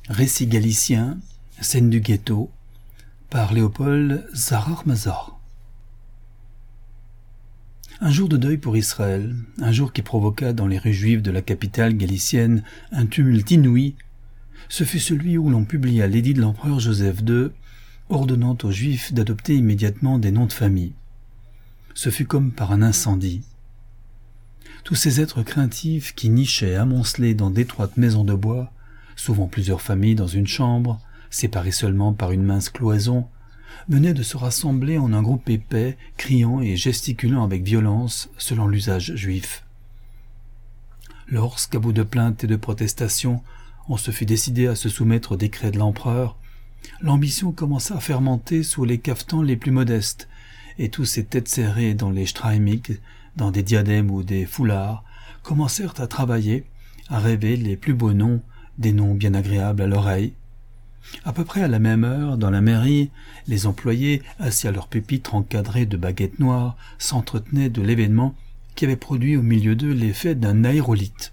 Récit galicien, scène du ghetto, par Léopold Zahar Mazor. Un jour de deuil pour Israël, un jour qui provoqua dans les rues juives de la capitale galicienne un tumulte inouï, ce fut celui où l'on publia l'édit de l'empereur Joseph II, ordonnant aux Juifs d'adopter immédiatement des noms de famille. Ce fut comme par un incendie. Tous ces êtres craintifs qui nichaient amoncelés dans d'étroites maisons de bois, souvent plusieurs familles dans une chambre, séparées seulement par une mince cloison, venaient de se rassembler en un groupe épais, criant et gesticulant avec violence selon l'usage juif. Lorsqu'à bout de plaintes et de protestations, on se fut décidé à se soumettre au décret de l'empereur, l'ambition commença à fermenter sous les cafetans les plus modestes, et tous ces têtes serrées dans les Streimig, dans des diadèmes ou des foulards, commencèrent à travailler, à rêver les plus beaux noms, des noms bien agréables à l'oreille. À peu près à la même heure, dans la mairie, les employés, assis à leur pupitre encadrés de baguettes noires, s'entretenaient de l'événement qui avait produit au milieu d'eux l'effet d'un aérolite.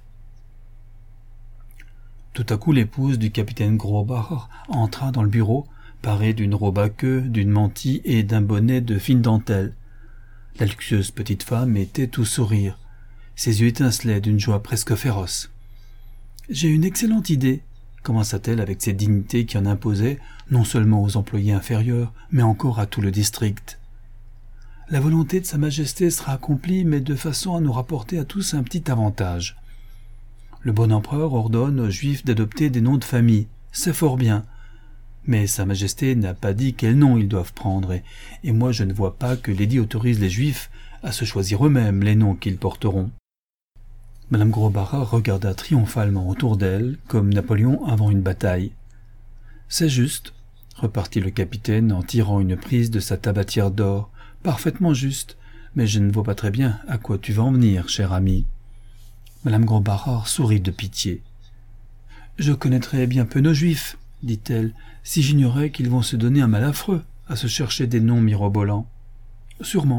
Tout à coup, l'épouse du capitaine Grobach entra dans le bureau, parée d'une robe à queue, d'une mantille et d'un bonnet de fine dentelle. La luxueuse petite femme était tout sourire. Ses yeux étincelaient d'une joie presque féroce. « J'ai une excellente idée », commença-t-elle avec cette dignité qui en imposait non seulement aux employés inférieurs, mais encore à tout le district. « La volonté de Sa Majesté sera accomplie, mais de façon à nous rapporter à tous un petit avantage. Le bon empereur ordonne aux Juifs d'adopter des noms de famille, c'est fort bien. Mais Sa Majesté n'a pas dit quel nom ils doivent prendre, et moi je ne vois pas que l'édit autorise les Juifs à se choisir eux-mêmes les noms qu'ils porteront. » Madame Grobach regarda triomphalement autour d'elle, comme Napoléon avant une bataille. « C'est juste, » repartit le capitaine en tirant une prise de sa tabatière d'or, « parfaitement juste, mais je ne vois pas très bien à quoi tu vas en venir, cher ami. » Madame Grobach sourit de pitié. « Je connaîtrais bien peu nos Juifs, dit-elle, si j'ignorais qu'ils vont se donner un mal affreux à se chercher des noms mirobolants. »« Sûrement, »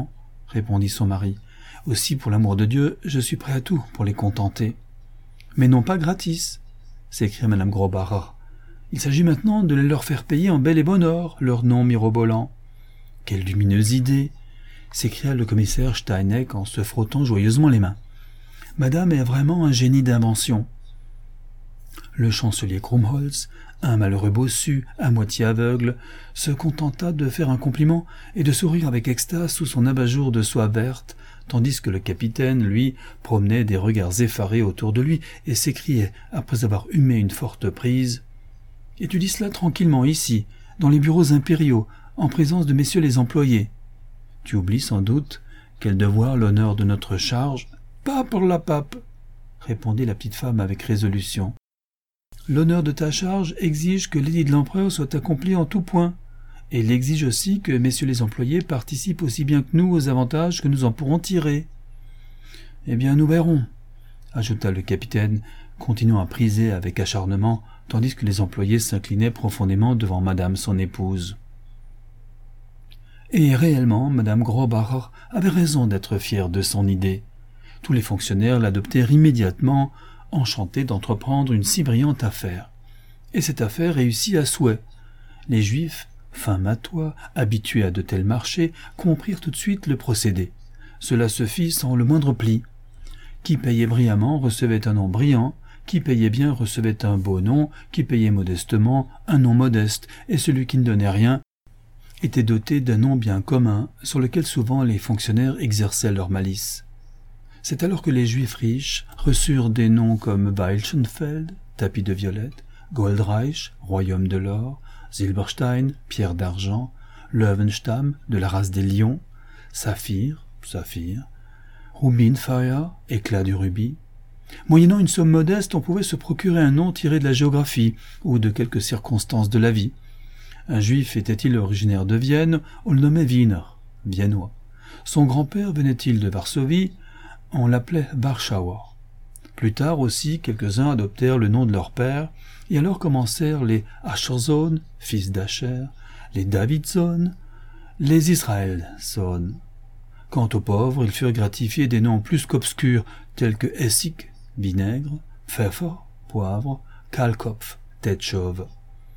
répondit son mari. « Aussi, pour l'amour de Dieu, je suis prêt à tout pour les contenter. »« Mais non pas gratis, » s'écria madame Grobach. « Il s'agit maintenant de les leur faire payer en bel et bon or, leurs noms mirobolants. »« Quelle lumineuse idée !» s'écria le commissaire Steinheck en se frottant joyeusement les mains. « Madame est vraiment un génie d'invention. » Le chancelier Krumholz, un malheureux bossu, à moitié aveugle, se contenta de faire un compliment et de sourire avec extase sous son abat-jour de soie verte, tandis que le capitaine, lui, promenait des regards effarés autour de lui et s'écriait, après avoir humé une forte prise, « Et tu dis cela tranquillement ici, dans les bureaux impériaux, en présence de messieurs les employés. Tu oublies sans doute quel devoir l'honneur de notre charge. »« Pas pour la pape, » répondit la petite femme avec résolution. « L'honneur de ta charge exige que l'édit de l'empereur soit accompli en tout point, et il exige aussi que messieurs les employés participent aussi bien que nous aux avantages que nous en pourrons tirer. »« Eh bien, nous verrons, » ajouta le capitaine, continuant à priser avec acharnement, tandis que les employés s'inclinaient profondément devant madame son épouse. Et réellement, madame Grobach avait raison d'être fière de son idée. Tous les fonctionnaires l'adoptèrent immédiatement, enchantés d'entreprendre une si brillante affaire. Et cette affaire réussit à souhait. Les Juifs, fins matois, habitués à de tels marchés, comprirent tout de suite le procédé. Cela se fit sans le moindre pli. Qui payait brillamment recevait un nom brillant, qui payait bien recevait un beau nom, qui payait modestement un nom modeste, et celui qui ne donnait rien était doté d'un nom bien commun, sur lequel souvent les fonctionnaires exerçaient leur malice. C'est alors que les Juifs riches reçurent des noms comme Weilchenfeld, tapis de violette, Goldreich, royaume de l'or, Silberstein, pierre d'argent, Löwenstam, de la race des lions, Saphir, Rubinfeuer, éclat du rubis. Moyennant une somme modeste, on pouvait se procurer un nom tiré de la géographie ou de quelques circonstances de la vie. Un Juif était-il originaire de Vienne, on le nommait Wiener, viennois. Son grand-père venait-il de Varsovie, on l'appelait Warschauer. Plus tard aussi, quelques-uns adoptèrent le nom de leur père, et alors commencèrent les Aschersohn, fils d'Ascher, les Davidson, les Israelsohn. Quant aux pauvres, ils furent gratifiés des noms plus qu'obscurs, tels que Essig, vinaigre, Pfeffer, poivre, Kahlkopf, tête chauve.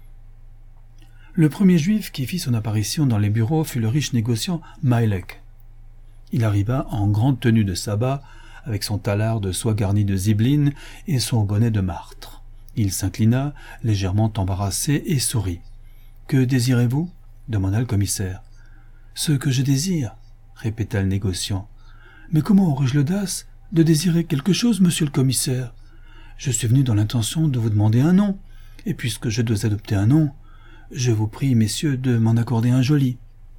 Le premier juif qui fit son apparition dans les bureaux fut le riche négociant Mailek. Il arriva en grande tenue de sabbat, avec son talard de soie garni de zibeline et son bonnet de martre. Il s'inclina, légèrement embarrassé, et sourit. « Que désirez-vous » demanda le commissaire. « Ce que je désire, » répéta le négociant. « Mais comment aurais-je l'audace de désirer quelque chose, monsieur le commissaire ? Je suis venu dans l'intention de vous demander un nom, et puisque je dois adopter un nom, je vous prie, messieurs, de m'en accorder un joli. »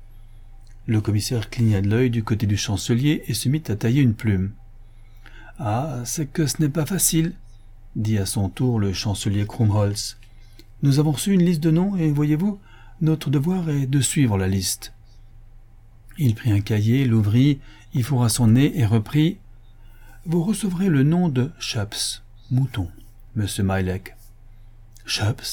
Le commissaire cligna de l'œil du côté du chancelier et se mit à tailler une plume. « Ah, c'est que ce n'est pas facile, » dit à son tour le chancelier Krumholz. « Nous avons reçu une liste de noms et, voyez-vous, notre devoir est de suivre la liste. » Il prit un cahier, l'ouvrit, y fourra son nez et reprit « Vous recevrez le nom de Chaps, mouton, monsieur Mailek. »« Chaps »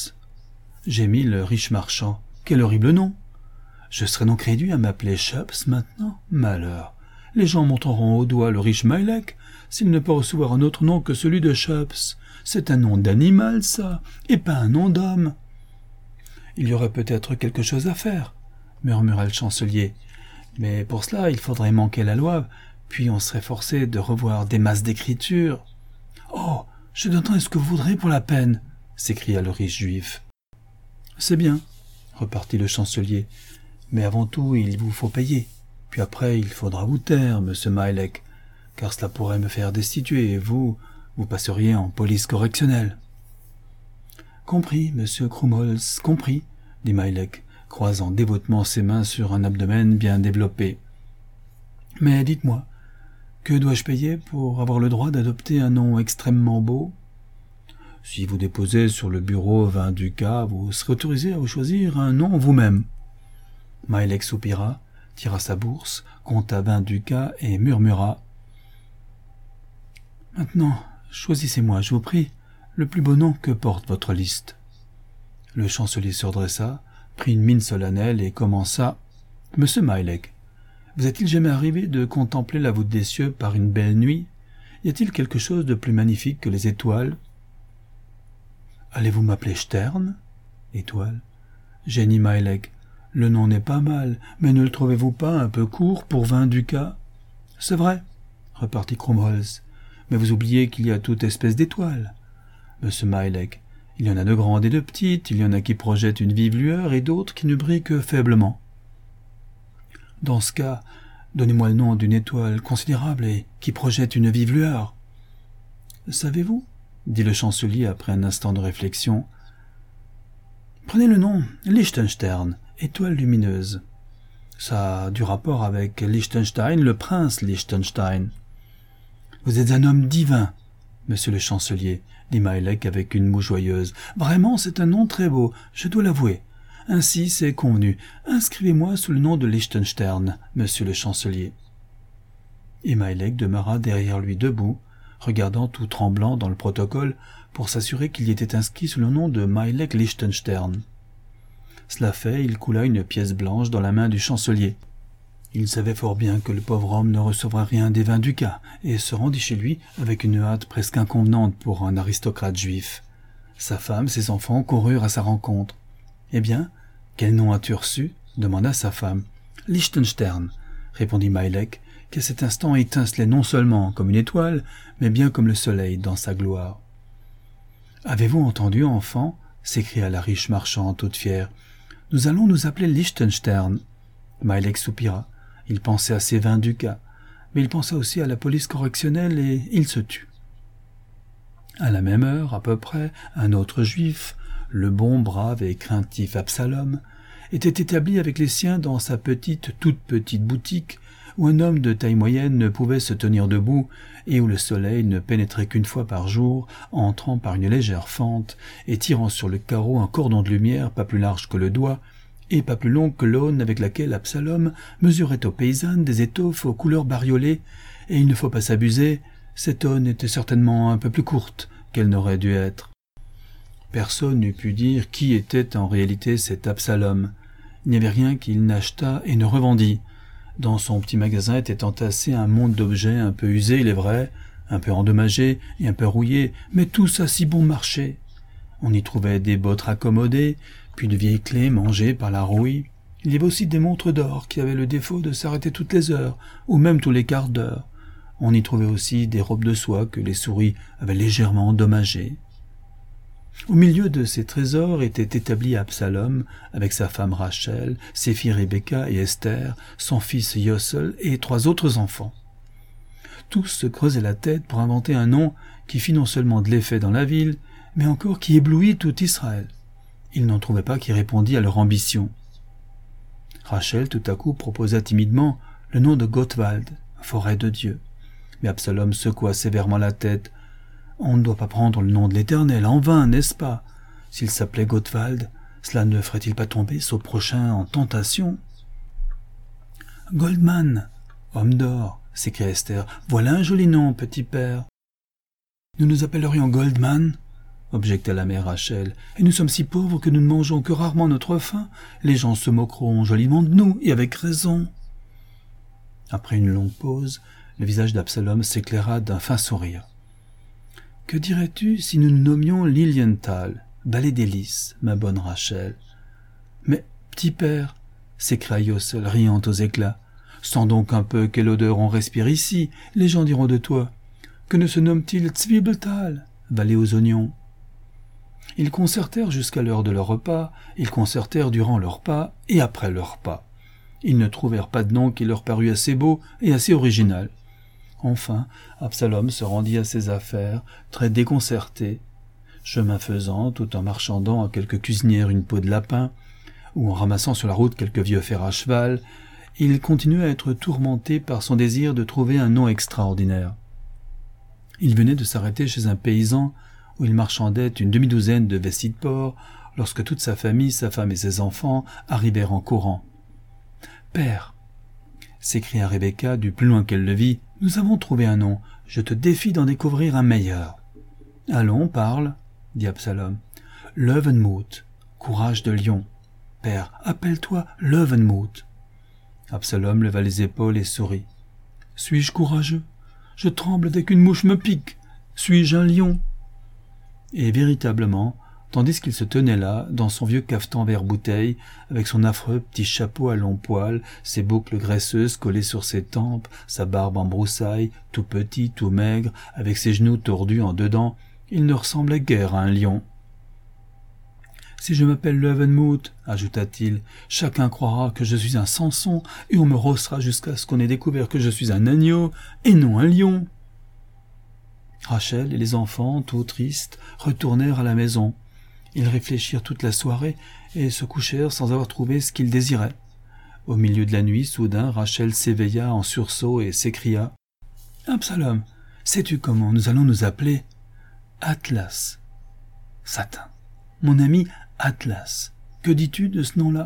gémit le riche marchand. « Quel horrible nom ! Je serais donc réduit à m'appeler Chaps maintenant ? Malheur. Les gens montreront au doigt le riche Mailek s'il ne peut recevoir un autre nom que celui de Chaps. C'est un nom d'animal, ça, et pas un nom d'homme. »« Il y aurait peut-être quelque chose à faire, » murmura le chancelier. « Mais pour cela, il faudrait manquer la loi, puis on serait forcé de revoir des masses d'écriture. »« Oh, je donnerai ce que vous voudrez pour la peine, » s'écria le riche juif. « C'est bien, » repartit le chancelier, « mais avant tout, il vous faut payer. Puis après, il faudra vous taire, monsieur Mailek, car cela pourrait me faire destituer, et vous passeriez en police correctionnelle. »« Compris, monsieur Krumholz, compris, » dit Mailek, croisant dévotement ses mains sur un abdomen bien développé. « Mais dites-moi, que dois-je payer pour avoir le droit d'adopter un nom extrêmement beau ? Si vous déposez sur le bureau 20 ducats, vous serez autorisé à vous choisir un nom vous-même. » Mailek soupira, tira sa bourse, compta 20 ducats et murmura. « Maintenant, choisissez-moi, je vous prie, le plus beau nom que porte votre liste. » Le chancelier se redressa, prit une mine solennelle et commença. « Monsieur Mailek, vous est-il jamais arrivé de contempler la voûte des cieux par une belle nuit ? Y a-t-il quelque chose de plus magnifique que les étoiles ? » « Allez-vous m'appeler Stern ?» ?»« Étoile. »« Génie Mailek, le nom n'est pas mal, mais ne le trouvez-vous pas un peu court pour 20 ducats ? » ?»« C'est vrai, » repartit Krumholz, « mais vous oubliez qu'il y a toute espèce d'étoiles. Monsieur Mailek, il y en a de grandes et de petites, il y en a qui projettent une vive lueur et d'autres qui ne brillent que faiblement. Dans ce cas, donnez-moi le nom d'une étoile considérable et qui projette une vive lueur. »« Savez-vous » dit le chancelier après un instant de réflexion. « Prenez le nom Liechtenstern, étoile lumineuse. Ça a du rapport avec Liechtenstein, le prince Liechtenstein. »« Vous êtes un homme divin, monsieur le chancelier, » dit Mailek avec une moue joyeuse. « Vraiment, c'est un nom très beau, je dois l'avouer. Ainsi, c'est convenu. Inscrivez-moi sous le nom de Liechtenstern, monsieur le chancelier. » Et Mailek demeura derrière lui debout, regardant tout tremblant dans le protocole pour s'assurer qu'il y était inscrit sous le nom de Mailek Liechtenstern. Cela fait, il coula une pièce blanche dans la main du chancelier. Il savait fort bien que le pauvre homme ne recevrait rien des 20 ducats, et se rendit chez lui avec une hâte presque inconvenante pour un aristocrate juif. Sa femme, ses enfants coururent à sa rencontre. « Eh bien, quel nom as-tu reçu ?» demanda sa femme. « Liechtenstern » répondit Mailek, qui à cet instant étincelait non seulement comme une étoile, mais bien comme le soleil dans sa gloire. « Avez-vous entendu, enfant ?» s'écria la riche marchande toute fière. « Nous allons nous appeler Liechtenstern. » Mailek soupira. Il pensait à ses 20 ducats, mais il pensa aussi à la police correctionnelle et il se tut. À la même heure, à peu près, un autre juif, le bon, brave et craintif Absalom, était établi avec les siens dans sa toute petite boutique où un homme de taille moyenne ne pouvait se tenir debout et où le soleil ne pénétrait qu'une fois par jour, entrant par une légère fente et tirant sur le carreau un cordon de lumière pas plus large que le doigt et pas plus long que l'aune avec laquelle Absalom mesurait aux paysannes des étoffes aux couleurs bariolées, et il ne faut pas s'abuser, cette aune était certainement un peu plus courte qu'elle n'aurait dû être. Personne n'eût pu dire qui était en réalité cet Absalom. Il n'y avait rien qu'il n'achetât et ne revendît. Dans son petit magasin était entassé un monde d'objets un peu usés, il est vrai, un peu endommagés et un peu rouillés, mais tous à si bon marché. On y trouvait des bottes raccommodées, puis de vieilles clés mangées par la rouille. Il y avait aussi des montres d'or qui avaient le défaut de s'arrêter toutes les heures, ou même tous les quarts d'heure. On y trouvait aussi des robes de soie que les souris avaient légèrement endommagées. Au milieu de ces trésors était établi Absalom, avec sa femme Rachel, ses filles Rebecca et Esther, son fils Yossel et 3 autres enfants. Tous se creusaient la tête pour inventer un nom qui fit non seulement de l'effet dans la ville, mais encore qui éblouit tout Israël. Ils n'en trouvaient pas qui répondît à leur ambition. Rachel tout à coup proposa timidement le nom de Gottwald, forêt de Dieu. Mais Absalom secoua sévèrement la tête. On ne doit pas prendre le nom de l'Éternel en vain, n'est-ce pas? S'il s'appelait Gottwald, cela ne ferait-il pas tomber son prochain en tentation? Goldman, homme d'or, s'écria Esther, voilà un joli nom, petit père. Nous nous appellerions Goldman, objecta la mère Rachel, et nous sommes si pauvres que nous ne mangeons que rarement notre faim. Les gens se moqueront joliment de nous, et avec raison. Après une longue pause, le visage d'Absalom s'éclaira d'un fin sourire. « Que dirais-tu si nous nous nommions Lilienthal, vallée des lys, ma bonne Rachel ?»« Mais, petit père, » s'écria Yossel, riant aux éclats, « sens donc un peu quelle odeur on respire ici. Les gens diront de toi. Que ne se nomme-t-il Zwiebelthal, vallée aux oignons ?» Ils concertèrent jusqu'à l'heure de leur repas, ils concertèrent durant leur repas et après leur repas. Ils ne trouvèrent pas de nom qui leur parût assez beau et assez original. Enfin, Absalom se rendit à ses affaires, très déconcerté. Chemin faisant, tout en marchandant à quelques cuisinières une peau de lapin, ou en ramassant sur la route quelques vieux fers à cheval, il continuait à être tourmenté par son désir de trouver un nom extraordinaire. Il venait de s'arrêter chez un paysan où il marchandait une demi-douzaine de vestis de porc, lorsque toute sa famille, sa femme et ses enfants, arrivèrent en courant. « Père !» s'écria Rebecca du plus loin qu'elle le vit, « nous avons trouvé un nom, je te défie d'en découvrir un meilleur. »« Allons, parle, » dit Absalom. « Löwenmuth, courage de lion. Père, appelle-toi Löwenmuth. » Absalom leva les épaules et sourit. « Suis-je courageux? Je tremble dès qu'une mouche me pique. Suis-je un lion ?» Et véritablement, tandis qu'il se tenait là, dans son vieux cafetan vert-bouteille, avec son affreux petit chapeau à longs poils, ses boucles graisseuses collées sur ses tempes, sa barbe en broussailles, tout petit, tout maigre, avec ses genoux tordus en dedans, il ne ressemblait guère à un lion. « Si je m'appelle Löwenmuth, ajouta-t-il, chacun croira que je suis un Samson, et on me rossera jusqu'à ce qu'on ait découvert que je suis un agneau, et non un lion. » Rachel et les enfants, tout tristes, retournèrent à la maison. Ils réfléchirent toute la soirée et se couchèrent sans avoir trouvé ce qu'ils désiraient. Au milieu de la nuit, soudain, Rachel s'éveilla en sursaut et s'écria « Absalom, sais-tu comment nous allons nous appeler ? Atlas. Satin. Mon ami Atlas. Que dis-tu de ce nom-là ? »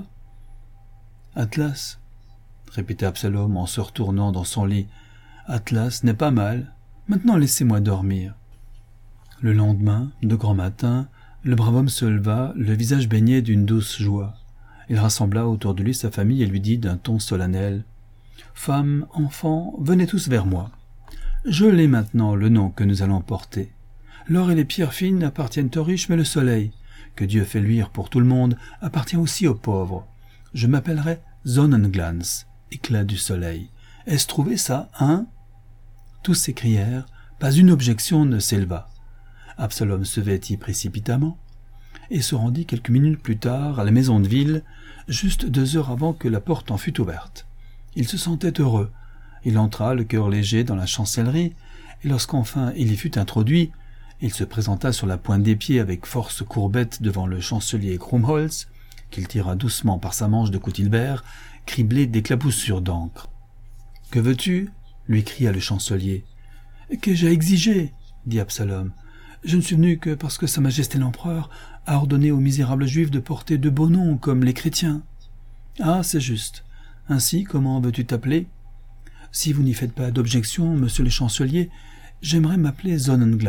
Atlas, répéta Absalom en se retournant dans son lit. Atlas n'est pas mal. Maintenant laissez-moi dormir. Le lendemain, de grand matin, le brave homme se leva, le visage baigné d'une douce joie. Il rassembla autour de lui sa famille et lui dit d'un ton solennel « Femmes, enfants, venez tous vers moi. Je l'ai maintenant le nom que nous allons porter. L'or et les pierres fines appartiennent aux riches, mais le soleil, que Dieu fait luire pour tout le monde, appartient aussi aux pauvres. Je m'appellerai Sonnenglanz, éclat du soleil. Est-ce trouvé ça, hein ?» Tous s'écrièrent, pas une objection ne s'éleva. Absalom se vêtit précipitamment et se rendit quelques minutes plus tard à la maison de ville, juste 2 heures avant que la porte en fût ouverte. Il se sentait heureux. Il entra, le cœur léger, dans la chancellerie, et lorsqu'enfin il y fut introduit, il se présenta sur la pointe des pieds avec force courbette devant le chancelier Krummholz, qu'il tira doucement par sa manche de coutil vert, criblée d'éclaboussures d'encre. « Que veux-tu » lui cria le chancelier. « Qu'ai-je à exiger » dit Absalom. « Je ne suis venu que parce que Sa Majesté l'Empereur a ordonné aux misérables juifs de porter de beaux noms comme les chrétiens. »« Ah, c'est juste. Ainsi, comment veux-tu t'appeler ? » ?»« Si vous n'y faites pas d'objection, monsieur le chancelier, j'aimerais m'appeler Sonnenglanz. »«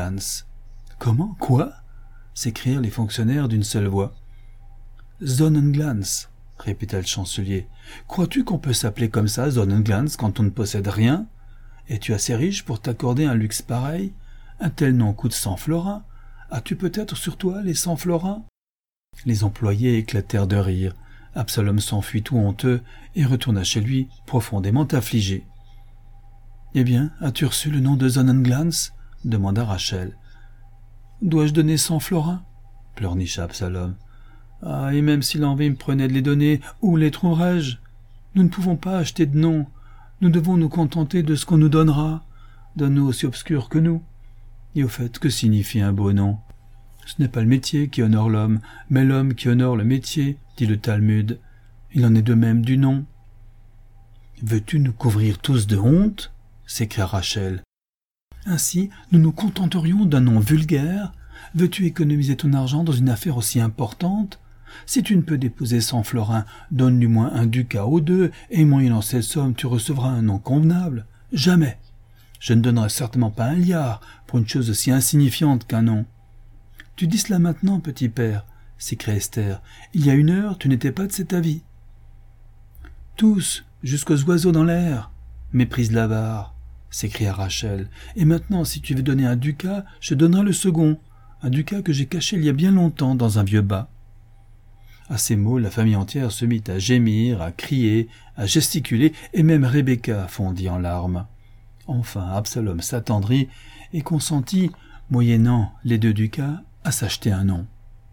Comment ? Quoi ?» s'écrièrent les fonctionnaires d'une seule voix. « Sonnenglanz, » répéta le chancelier. « Crois-tu qu'on peut s'appeler comme ça, Sonnenglanz, quand on ne possède rien ? Es-tu assez riche pour t'accorder un luxe pareil ? Un tel nom coûte 100 florins. As-tu peut-être sur toi les 100 florins » Les employés éclatèrent de rire. Absalom s'enfuit tout honteux et retourna chez lui, profondément affligé. « Eh bien, as-tu reçu le nom de Sonnenglans » demanda Rachel. « Dois-je donner 100 florins » pleurnicha Absalom. « Ah, et même si l'envie me prenait de les donner, où les trouverais-je ? Nous ne pouvons pas acheter de nom. Nous devons nous contenter de ce qu'on nous donnera, d'un nom aussi obscur que nous. Et au fait, que signifie un beau nom ? Ce n'est pas le métier qui honore l'homme, mais l'homme qui honore le métier, dit le Talmud. Il en est de même du nom. « Veux-tu nous couvrir tous de honte ?» s'écria Rachel. « Ainsi, nous nous contenterions d'un nom vulgaire. Veux-tu économiser ton argent dans une affaire aussi importante ? Si tu ne peux déposer 100 florins, donne du moins un ducat ou deux, et moyennant cette somme, tu recevras un nom convenable. Jamais. Je ne donnerai certainement pas un liard pour une chose aussi insignifiante qu'un nom. »« Tu dis cela maintenant, petit père » s'écria Esther. « Il y a 1 heure, tu n'étais pas de cet avis. »« Tous, jusqu'aux oiseaux dans l'air, méprisent l'avare » s'écria Rachel. « Et maintenant, si tu veux donner un ducat, je donnerai le second, un ducat que j'ai caché il y a bien longtemps dans un vieux bas. » À ces mots, la famille entière se mit à gémir, à crier, à gesticuler, et même Rebecca fondit en larmes. Enfin, Absalom s'attendrit et consentit, moyennant les 2 ducats, à s'acheter un nom.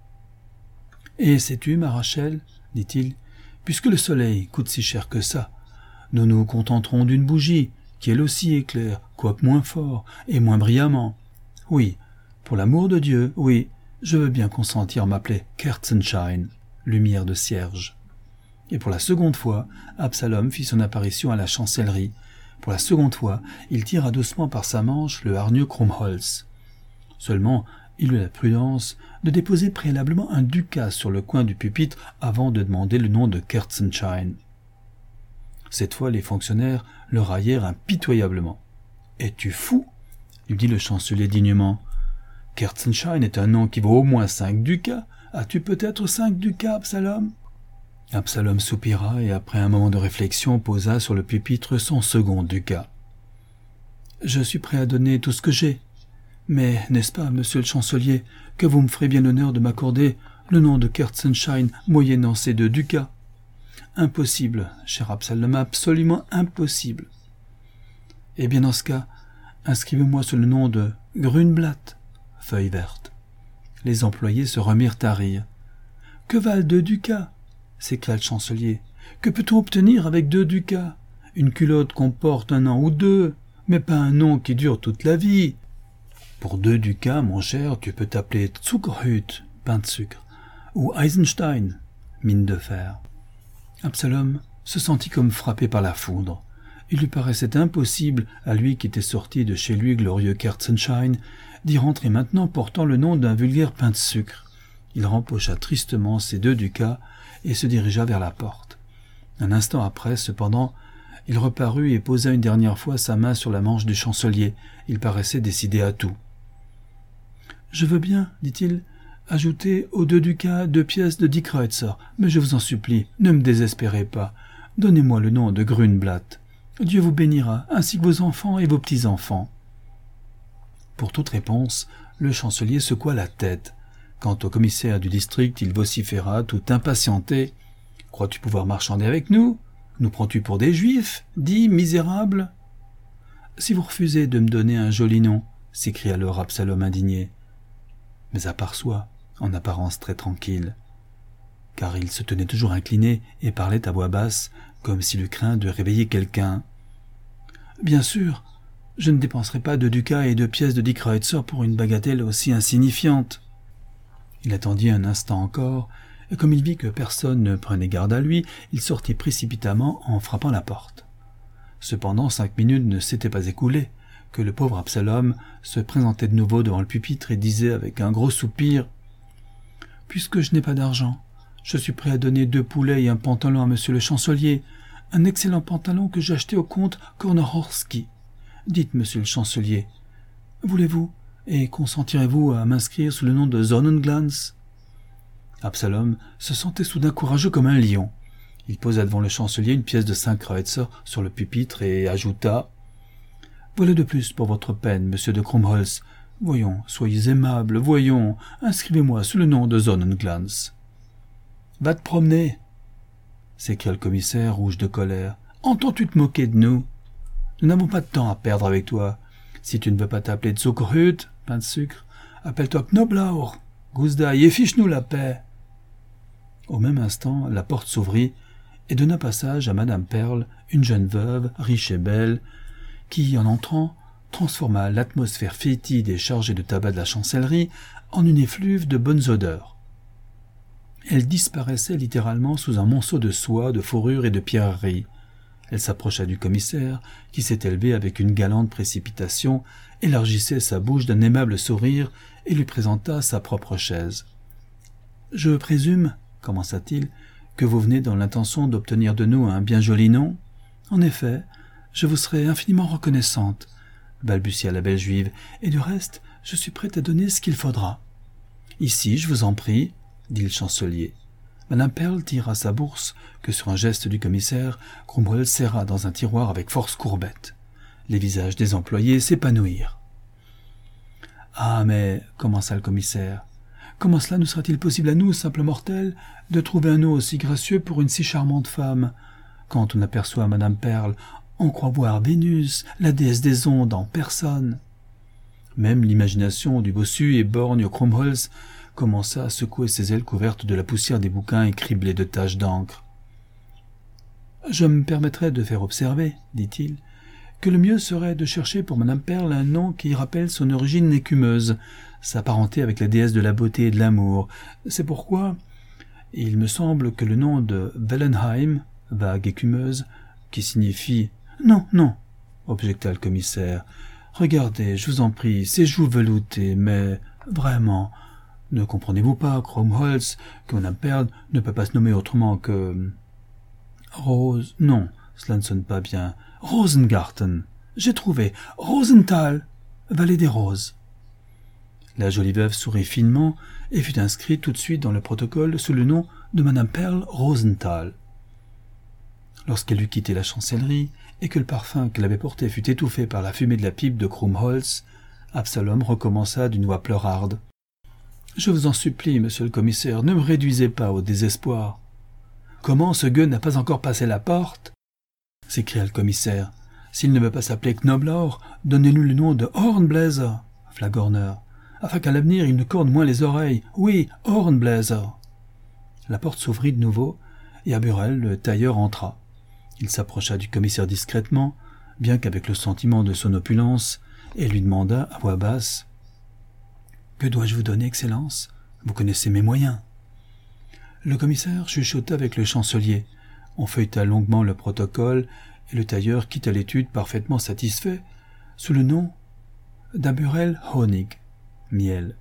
« Et sais-tu, ma Rachel, dit-il, puisque le soleil coûte si cher que ça, nous nous contenterons d'une bougie, qui elle aussi éclaire, quoique moins fort et moins brillamment. Oui, pour l'amour de Dieu, oui, je veux bien consentir à m'appeler Kerzenschein, lumière de cierge. » Et pour la seconde fois, Absalom fit son apparition à la chancellerie. Pour la seconde fois, il tira doucement par sa manche le hargneux Krummholz. Seulement, il eut la prudence de déposer préalablement un ducat sur le coin du pupitre avant de demander le nom de Kerzenschein. Cette fois, les fonctionnaires le raillèrent impitoyablement. « Es-tu fou ?» lui dit le chancelier dignement. « Kerzenschein est un nom qui vaut au moins 5 ducats. As-tu peut-être 5 ducats, Absalom ?» Absalom soupira et, après un moment de réflexion, posa sur le pupitre son second ducat. « Je suis prêt à donner tout ce que j'ai. Mais, n'est-ce pas, monsieur le chancelier, que vous me ferez bien l'honneur de m'accorder le nom de Kerzenschein moyennant ces 2 ducats ? » « Impossible, cher Absalom, absolument impossible. »« Eh bien, dans ce cas, inscrivez-moi sous le nom de Grunblatt, feuille verte. » Les employés se remirent à rire. « Que valent 2 ducats ?» s'écria le chancelier. « Que peut-on obtenir avec 2 ducats ? Une culotte qu'on porte 1 an ou 2, mais pas un nom qui dure toute la vie. Pour 2 ducats, mon cher, tu peux t'appeler Zuckerhut, pain de sucre, ou Eisenstein, mine de fer. » Absalom se sentit comme frappé par la foudre. Il lui paraissait impossible, à lui qui était sorti de chez lui glorieux Kerzenschein, d'y rentrer maintenant portant le nom d'un vulgaire pain de sucre. Il rempocha tristement ses 2 ducats et se dirigea vers la porte. Un instant après, cependant, il reparut et posa une dernière fois sa main sur la manche du chancelier. Il paraissait décidé à tout. « Je veux bien, dit-il, ajouter aux 2 ducats 2 pièces de 10 kreutzer, mais je vous en supplie, ne me désespérez pas. Donnez-moi le nom de Grunblatt. Dieu vous bénira, ainsi que vos enfants et vos petits-enfants. » Pour toute réponse, le chancelier secoua la tête. Quant au commissaire du district, il vociféra, tout impatienté. « Crois-tu pouvoir marchander avec nous ? Nous prends-tu pour des juifs ? Dis, misérable !»« Si vous refusez de me donner un joli nom, » s'écria alors Absalom indigné. Mais à part soi, en apparence très tranquille, car il se tenait toujours incliné et parlait à voix basse, comme s'il eût craint de réveiller quelqu'un. « Bien sûr, je ne dépenserai pas 2 ducats et 2 pièces de 10 kreutzer pour une bagatelle aussi insignifiante. » Il attendit un instant encore, et comme il vit que personne ne prenait garde à lui, il sortit précipitamment en frappant la porte. Cependant, 5 minutes ne s'étaient pas écoulées, que le pauvre Absalom se présentait de nouveau devant le pupitre et disait avec un gros soupir « Puisque je n'ai pas d'argent, je suis prêt à donner 2 poulets et un pantalon à monsieur le chancelier, un excellent pantalon que j'ai acheté au comte Kornahorski. Dites, monsieur le chancelier, voulez-vous et consentirez-vous à m'inscrire sous le nom de Sonnenglans ?» Absalom se sentait soudain courageux comme un lion. Il posa devant le chancelier une pièce de 5 kreutzer sur le pupitre et ajouta « Voilà de plus pour votre peine, monsieur de Krummholz. Voyons, soyez aimable, voyons, inscrivez-moi sous le nom de Sonnenglanz. »« Va te promener !» s'écria le commissaire, rouge de colère. « Entends-tu te moquer de nous? Nous n'avons pas de temps à perdre avec toi. Si tu ne veux pas t'appeler Zuckerhut, pain de sucre, appelle-toi Knoblauch, gousse d'ail, et fiche-nous la paix. » Au même instant, la porte s'ouvrit et donna passage à Madame Perle, une jeune veuve, riche et belle, qui, en entrant, transforma l'atmosphère fétide et chargée de tabac de la chancellerie en une effluve de bonnes odeurs. Elle disparaissait littéralement sous un monceau de soie, de fourrure et de pierreries. Elle s'approcha du commissaire, qui s'était levé avec une galante précipitation, élargissait sa bouche d'un aimable sourire et lui présenta sa propre chaise. « Je présume, commença-t-il, que vous venez dans l'intention d'obtenir de nous un bien joli nom? En effet, je vous serai infiniment reconnaissante, balbutia la belle juive, et du reste, je suis prête à donner ce qu'il faudra. Ici, je vous en prie, dit le chancelier. Madame Perle tira sa bourse, que sur un geste du commissaire, Cromwell serra dans un tiroir avec force courbette. Les visages des employés s'épanouirent. « Ah, mais, commença le commissaire, comment cela nous sera-t-il possible à nous, simples mortels, de trouver un nom aussi gracieux pour une si charmante femme? Quand on aperçoit Madame Perle, on croit voir Vénus, la déesse des ondes, en personne. » Même l'imagination du bossu et borgne Cromwells commença à secouer ses ailes couvertes de la poussière des bouquins et criblées de taches d'encre. « Je me permettrai de faire observer, dit-il, que le mieux serait de chercher pour Madame Perle un nom qui rappelle son origine écumeuse, sa parenté avec la déesse de la beauté et de l'amour. C'est pourquoi il me semble que le nom de Wellenheim, vague écumeuse, qui signifie... « Non, non, objecta le commissaire. Regardez, je vous en prie, ces joues veloutées, mais vraiment, ne comprenez-vous pas, Cromwells, que Madame Perle ne peut pas se nommer autrement que... Rose... Non, cela ne sonne pas bien. Rosengarten. J'ai trouvé. Rosenthal, vallée des roses. » La jolie veuve sourit finement et fut inscrite tout de suite dans le protocole sous le nom de Madame Perle Rosenthal. Lorsqu'elle eut quitté la chancellerie et que le parfum qu'elle avait porté fut étouffé par la fumée de la pipe de Cromwells, Absalom recommença d'une voix pleurarde. « Je vous en supplie, monsieur le commissaire, ne me réduisez pas au désespoir. »« Comment ce gueux n'a pas encore passé la porte ?» s'écria le commissaire. « S'il ne veut pas s'appeler Knoblauch, donnez-lui le nom de Hornbläser, flagorneur, afin qu'à l'avenir il ne corne moins les oreilles. Oui, Hornbläser. » La porte s'ouvrit de nouveau, et à Burel, le tailleur entra. Il s'approcha du commissaire discrètement, bien qu'avec le sentiment de son opulence, et lui demanda à voix basse « Que dois-je vous donner, Excellence? Vous connaissez mes moyens. » Le commissaire chuchota avec le chancelier. On feuilleta longuement le protocole, et le tailleur quitta l'étude parfaitement satisfait, sous le nom d'Aburel Honig, miel.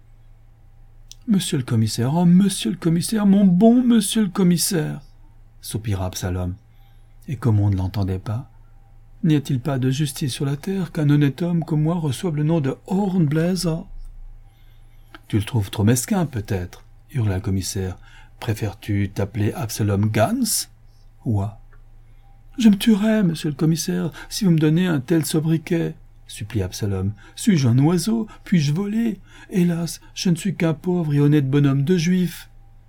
« Monsieur le commissaire, oh, monsieur le commissaire, mon bon monsieur le commissaire !» soupira Absalom. Et comme on ne l'entendait pas, « N'y a-t-il pas de justice sur la terre qu'un honnête homme comme moi reçoive le nom de Hornbläser ?»« Tu le trouves trop mesquin, peut-être, » hurla le commissaire. « Préfères-tu t'appeler Absalom Gans ?»« Ouah !»« Je me tuerais, monsieur le commissaire, si vous me donnez un tel sobriquet, » supplia Absalom. « Suis-je un oiseau? Puis-je voler? Hélas, je ne suis qu'un pauvre et honnête bonhomme de juif. »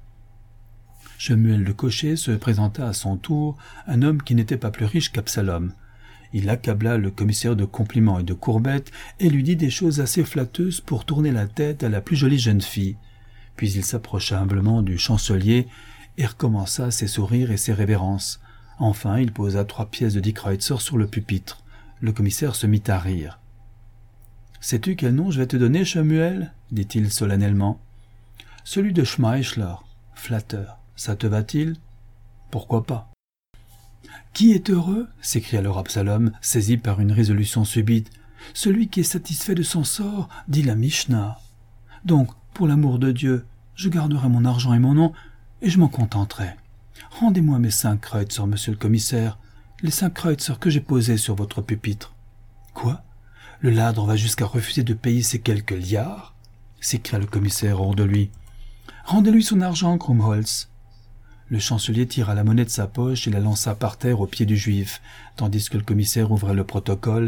Shemuel le cocher se présenta à son tour, un homme qui n'était pas plus riche qu'Absalom. Il accabla le commissaire de compliments et de courbettes et lui dit des choses assez flatteuses pour tourner la tête à la plus jolie jeune fille. Puis il s'approcha humblement du chancelier et recommença ses sourires et ses révérences. Enfin, il posa 3 pièces de 10 kreutzer sur le pupitre. Le commissaire se mit à rire. « Sais-tu quel nom je vais te donner, Shemuel ?» dit-il solennellement. « Celui de Schmeichler, flatteur. Ça te va-t-il? Pourquoi pas? »« Qui est heureux ?» s'écria alors Absalom, saisi par une résolution subite. « Celui qui est satisfait de son sort, dit la Mishnah. Donc, pour l'amour de Dieu, je garderai mon argent et mon nom, et je m'en contenterai. Rendez-moi mes 5 kreutzer, monsieur le commissaire, les 5 kreutzer que j'ai posés sur votre pupitre. »« Quoi? Le ladre va jusqu'à refuser de payer ces quelques liards ?» s'écria le commissaire hors de lui. « Rendez-lui son argent, Cromwells. » Le chancelier tira la monnaie de sa poche et la lança par terre aux pieds du juif, tandis que le commissaire ouvrait le protocole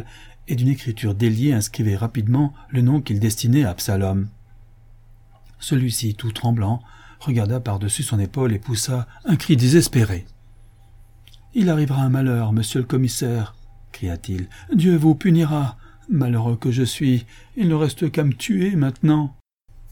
et d'une écriture déliée inscrivait rapidement le nom qu'il destinait à Absalom. Celui-ci, tout tremblant, regarda par-dessus son épaule et poussa un cri désespéré. « Il arrivera un malheur, monsieur le commissaire !» cria-t-il. « Dieu vous punira. Malheureux que je suis, il ne reste qu'à me tuer maintenant. »« Quoi ?»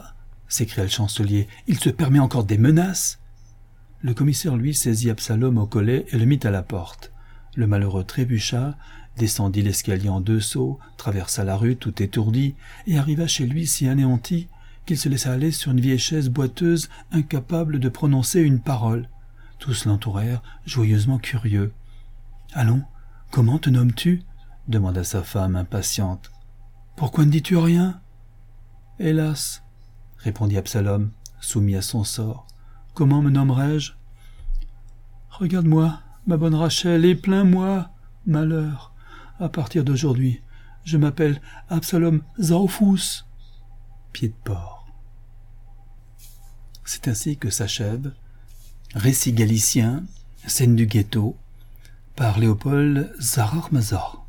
s'écria le chancelier. « Il se permet encore des menaces ?» Le commissaire, lui, saisit Absalom au collet et le mit à la porte. Le malheureux trébucha, descendit l'escalier en 2 sauts, traversa la rue tout étourdi et arriva chez lui si anéanti qu'il se laissa aller sur une vieille chaise boiteuse, incapable de prononcer une parole. Tous l'entourèrent, joyeusement curieux. « Allons, comment te nommes-tu » demanda sa femme impatiente. « Pourquoi ne dis-tu rien ?»« Hélas !» répondit Absalom, soumis à son sort. « Comment me nommerai-je ?»« Regarde-moi, ma bonne Rachel, et plains-moi. Malheur. À partir d'aujourd'hui, je m'appelle Absalom Zaophus. » Pied de porc. C'est ainsi que s'achève Récit galicien, scène du ghetto, par Léopold Zarar Mazor.